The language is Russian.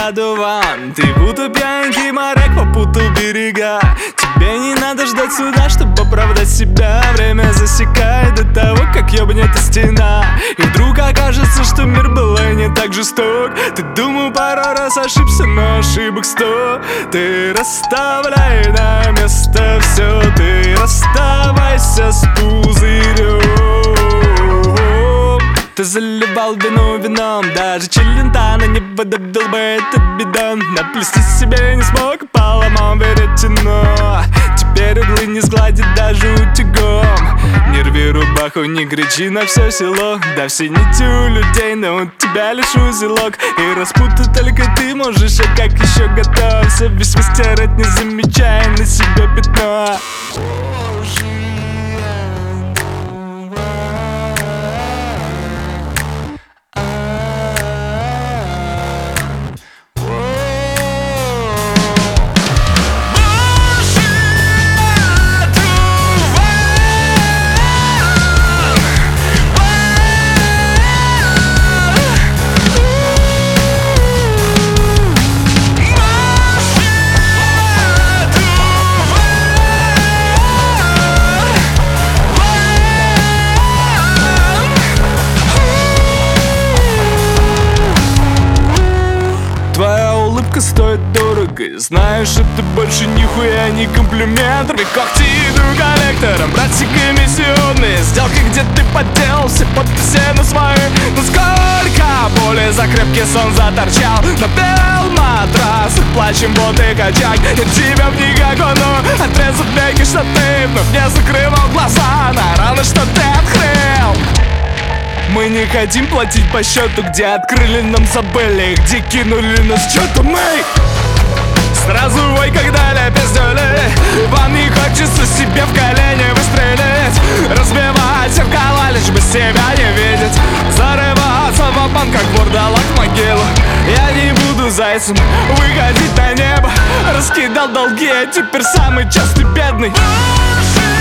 одуван. Ты будто пьяненький моряк попутал берега. Тебе не надо ждать суда, чтобы оправдать себя. Время засекает до того, как ёбнет и стена. И вдруг окажется, что мир был и не так жесток. Ты думал пару раз ошибся, но ошибок 100. Ты расставляй на место все. Ты расставайся с пузырем. Ты заливал вино вином, даже Челентано не выдавил бы этот бидон. Наплести себе не смог, поломал веретено. Теперь углы не сгладит даже утюгом. Не рви рубаху, не кричи на все село. Да все нити у людей, но у тебя лишь узелок. И распутать только ты можешь, а как еще готовься весь стирать, не замечая на себе пятно. Твоя улыбка стоит дорого. Знаешь, это больше нихуя не комплимент. Рви когти, иду коллектором, братцы комиссионные. Сделки, где ты подделал все подписи на свои. Но сколько боли за крепкий сон заторчал. Напел матрас, плачем вот и качать. Я тебя в никакой, но отрезав веки, что ты вновь не закрывал глаза на раны, что ты открыл. Мы не хотим платить по счету, где открыли, нам забыли, где кинули нас, что-то мы сразу вой, когда ля пиздюли. Вам не хочется себе в колени выстрелить, разбивать в гола, лишь бы себя не видеть. Зарываться в обман, как вурдалак в могилу. Я не буду зайцем выходить на небо. Раскидал долги, а теперь самый частый бедный.